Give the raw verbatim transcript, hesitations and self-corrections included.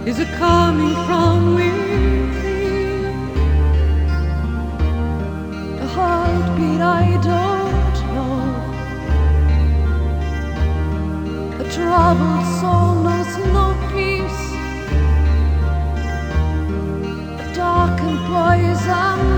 Is it coming from within? A heartbeat I don't know. A troubled soul knows no peace. A darkened poison